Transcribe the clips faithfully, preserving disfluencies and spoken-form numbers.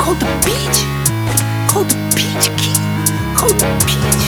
Hold the beach, hold the beach, kid. Hold the beach,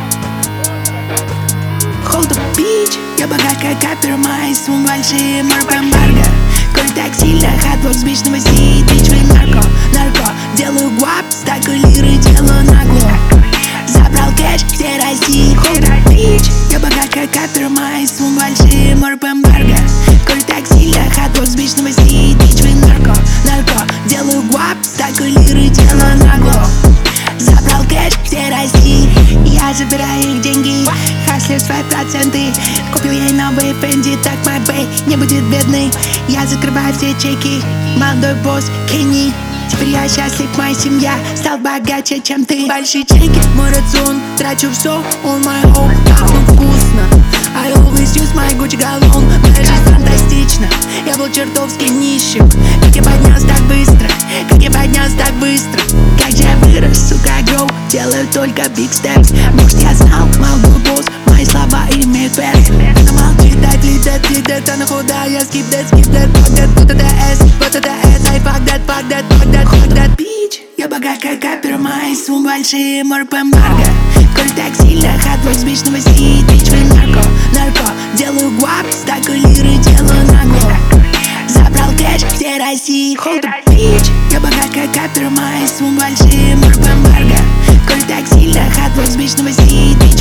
hold the beach. Я богат как капер, мои суммы большие, морг эмбарго. Коль так сильно, хатбокс вечного сидит, бич вы нарко, нарко. Делаю гуап, стаку лиры, делаю нагло. Забрал кэш, все России, hold the beach. Я богат как капер, мои суммы большие, морг эмбарго. Коль так сильно, хатбокс вечного сидит, бич вы нарко, нарко. Делаю гуап, стаку лиры, делаю нагло. Забрал кэш, все России. Я забираю их деньги, хаслер свои проценты. Купил ей новые Фенди, так мой бэй не будет бедный. Я закрываю все чеки, молодой босс Кенни. Теперь я счастлив, моя семья стал богаче, чем ты. Большие чеки, мой рацион, трачу все, он my home. Пахну вкусно, I always use my Gucci галлон. Моя жизнь фантастична, я был чертовски нищим. Как я поднялся так быстро, как я поднялся так быстро. Как же я вырос, сука, grow, делаю только big steps. Может я знал, молодой босс, мои слова имеют вес. Она молчит, так лидет, лидет, она худая, skip that, skip that, fuck that, вот это S, вот это S, I fuck that, fuck that, fuck that, fuck that, bitch. Я богат как капер, мои суммы большие, морг эмбарго. Коль так сильно, хатбокс вечного сидит, бич вы нарко, нарко. Делаю гуап, стаку лиры, делаю нагло. Забрал кэш, все России, hold the beach. Я богат как капер, мои суммы большие, морг эмбарго. Коль так сильно, хатбокс вечного сидит.